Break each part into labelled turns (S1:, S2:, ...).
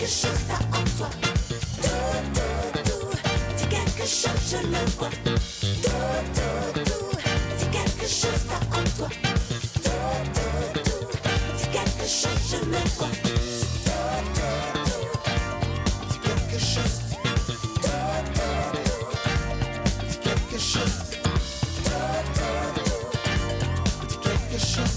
S1: chose là en toi. Dis quelque chose, je le vois. Dis quelque chose là en toi. Dis quelque chose, je le vois. Dis quelque chose. Dis quelque chose. Dis quelque chose.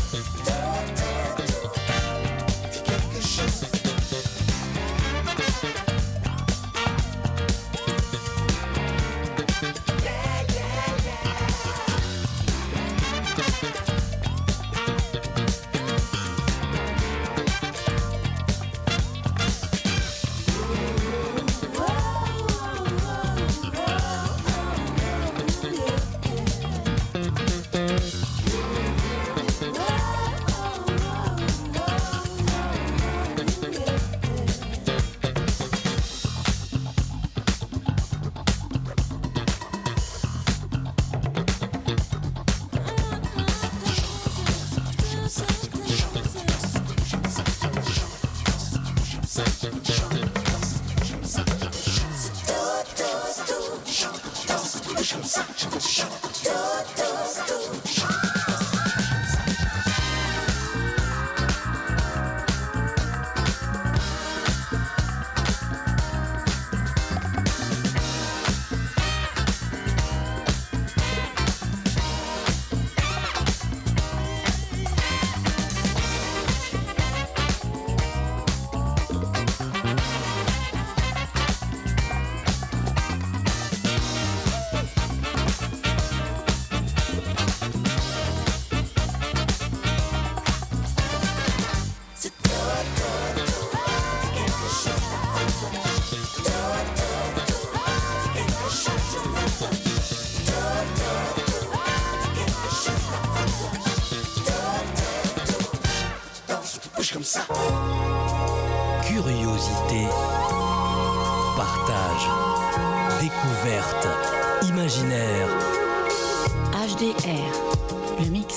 S2: Curiosité, partage, découverte, imaginaire.
S3: HDR, le mix.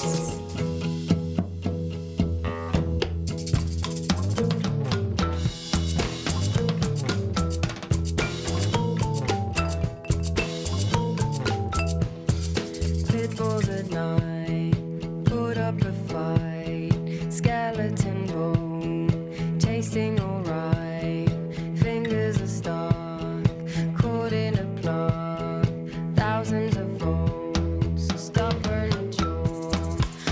S4: Pitbulls at night, put up a fight, skeleton bone, tasting alright, fingers are stuck, caught in a plug, thousands of volts, stubborn and jaw,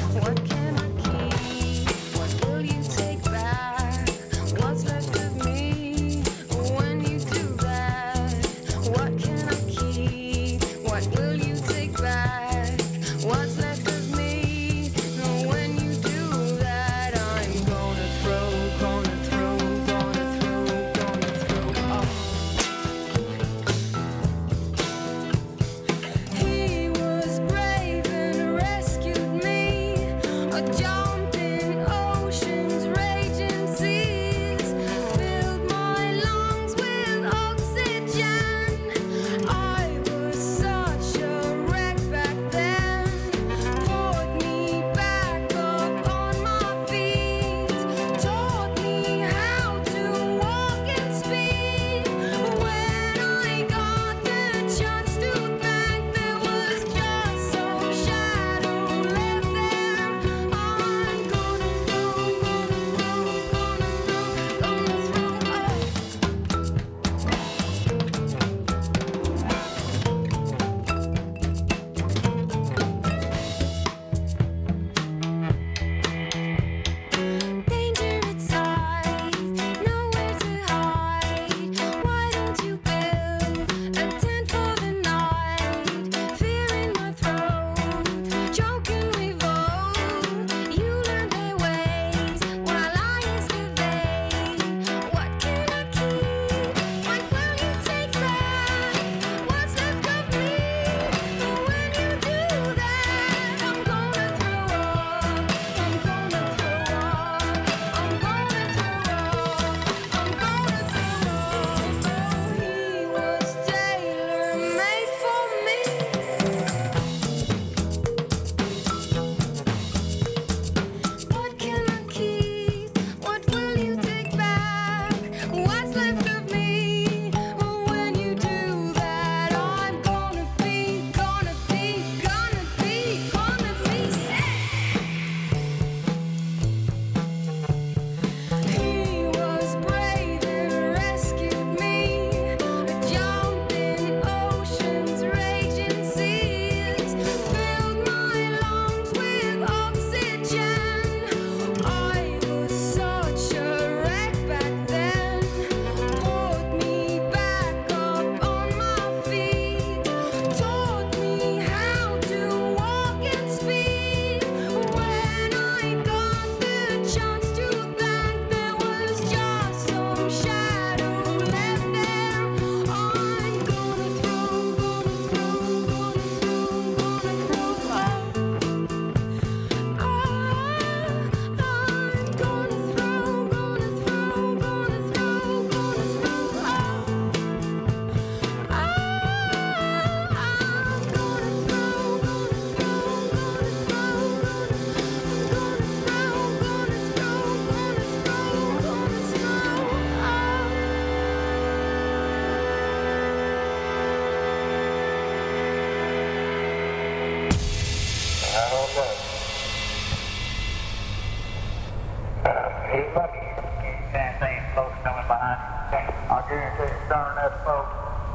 S3: He's lucky. You can't see him folks coming behind. I guarantee you, darn that folks.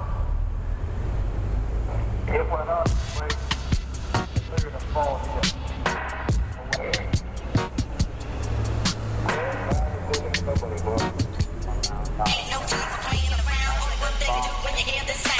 S3: It went up. Look at the fall here.
S5: Ain't no time for playing around. Only one thing to do when you hear this sound.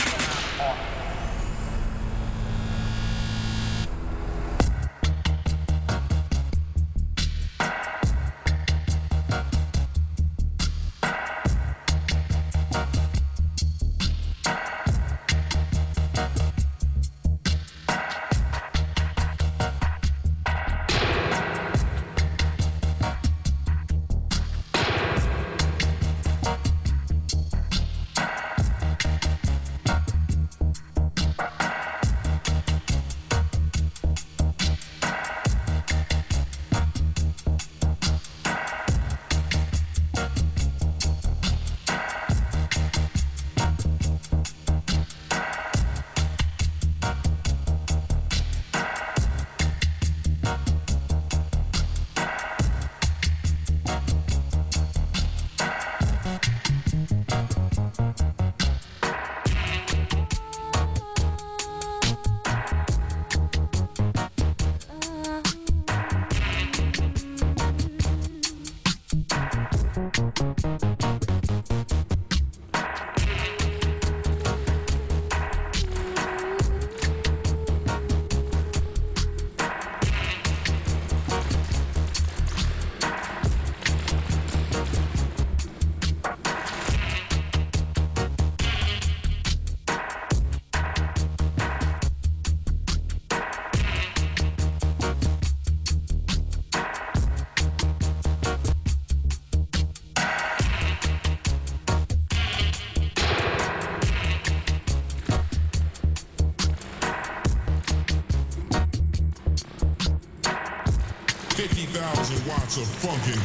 S6: Watts of funkin'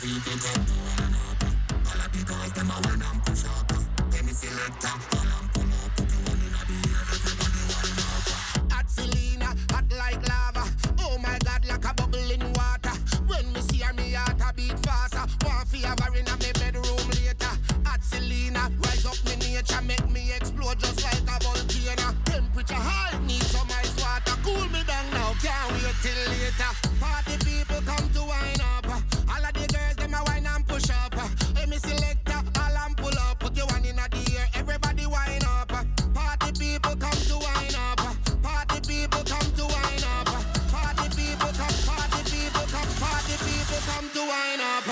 S6: Hot Selena, hot like lava. Oh my God, like a bubble in water. When me see her, me heart a beat faster. Want fi have her in a me bedroom later. Hot Selena, rise up me nature, make me explode just like a volcano. Temperature high, need some ice water. Cool me down now, can't wait till later. Party people come to wine up. All of the girls them a wine and push up. Hey me selector, all and pull up. Put your one in the air, everybody wine up. Party people come to wine up. Party people come to wine up. Party people come, party people come, party people come to wine up.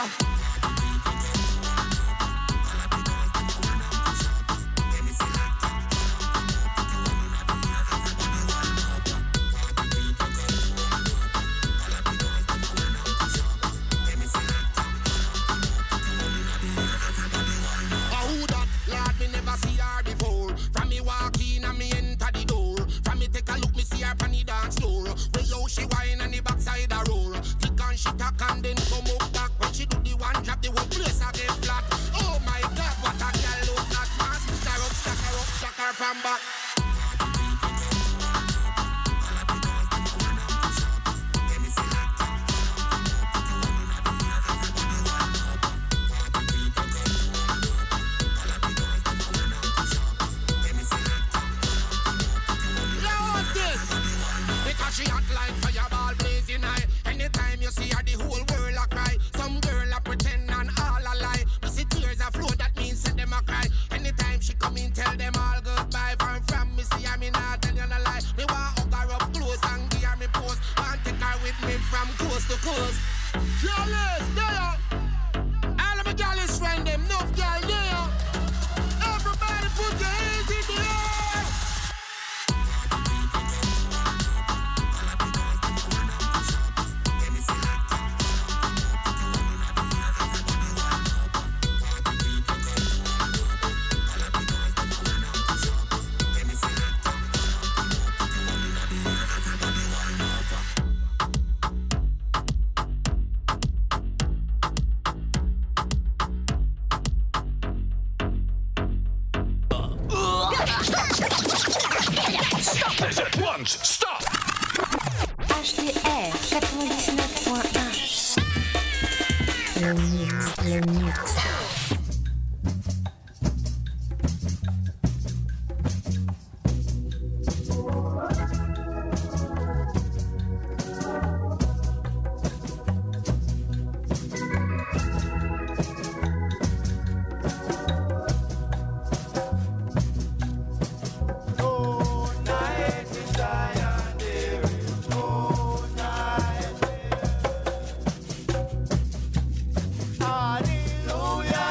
S6: See her before. From me walk in and me enter the door. From me take a look, me see her on the dance floor. Where yo she whine and the backside a roar. Tick and she tack and then come up back. When she do the one drop, the whole place a get flat. Oh my God, what a girl look that man. Stack her from back. She hot like fireball blazing high. Anytime you see her, the whole world a cry. Some girl a pretend and all a lie. You see tears a flow, that means set them a cry. Anytime she come in, tell them all goodbye. From me see her, me not tell you no lie. Me want hug her up close and give her me pose. Want take her with me from coast to coast. Jealous, there. All of my jealous friend them, enough girl there. Everybody put your hands in the air.
S7: Stop this at once! Stop!
S8: HDR 99.1. Le mix.
S9: Hallelujah.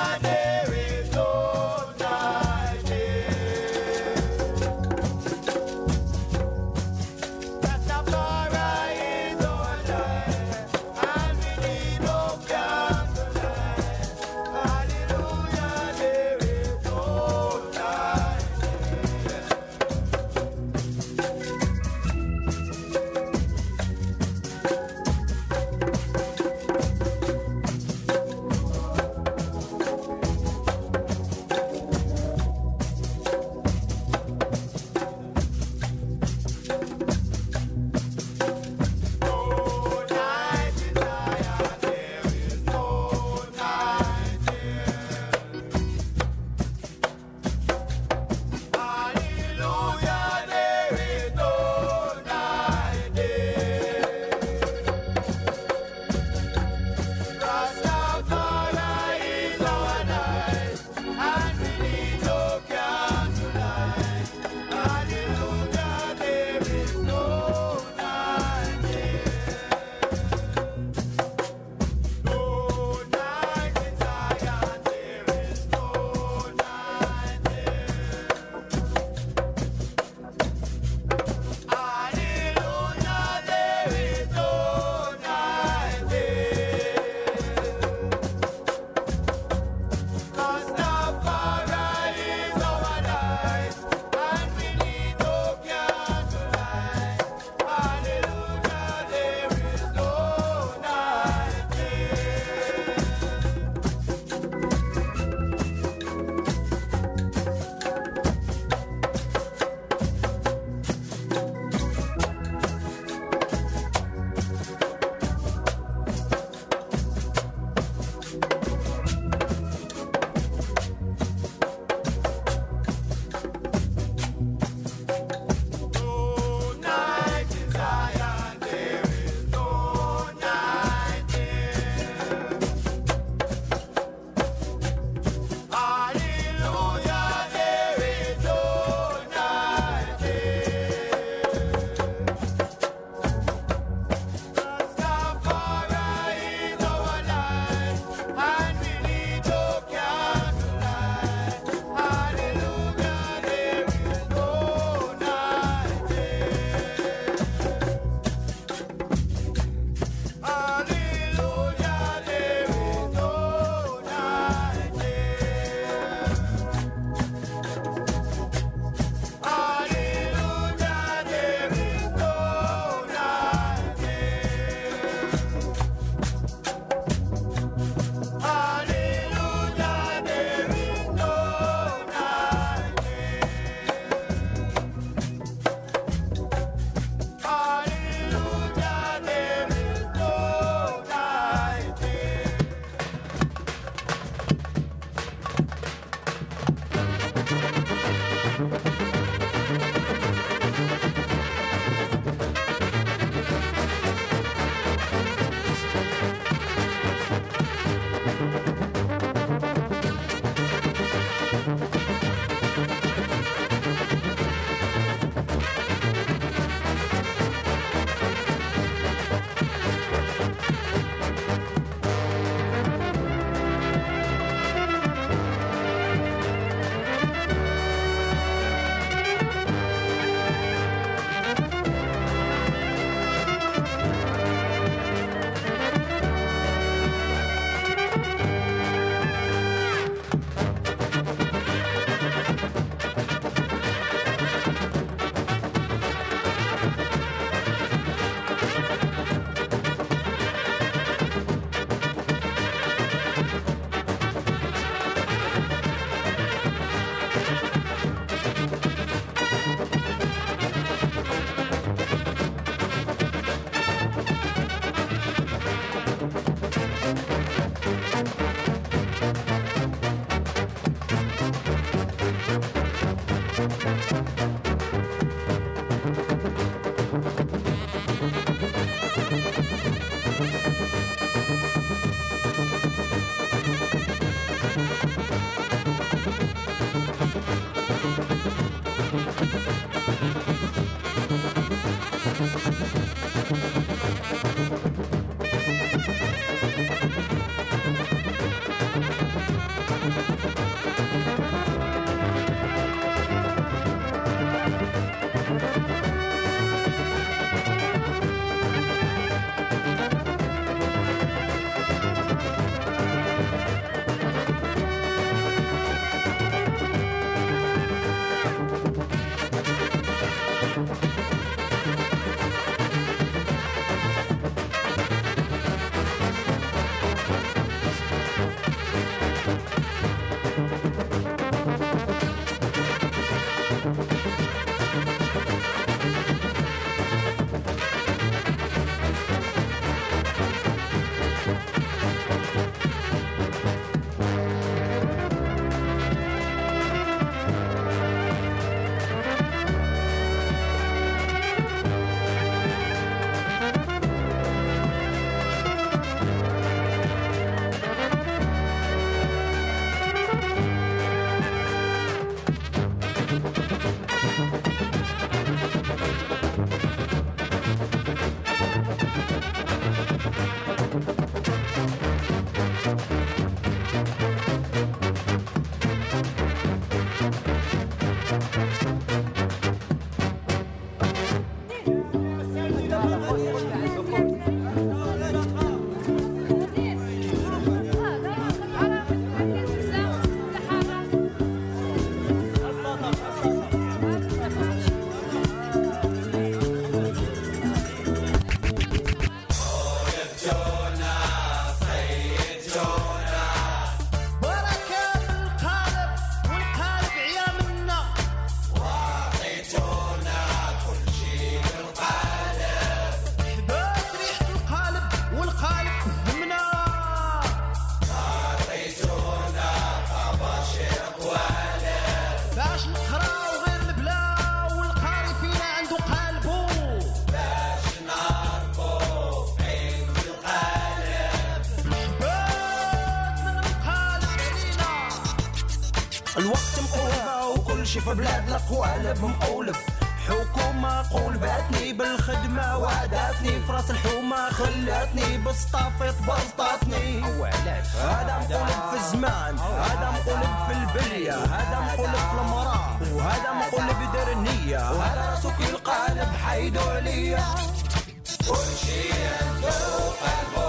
S9: الوقت مقولبة وكل شي في بلاد القوالب مقولب. حكومة قولباتني بالخدمة وعداتني في راس الحومة خلاتني بسطافيط بسطاتني. هذا مقولب في الزمان، هذا مقولب في البلية، هذا مقولب في المرأة، وهذا مقولب يدير النية، وهذا راسو كي القالب حيدو عليا. كل شي عنده قلبه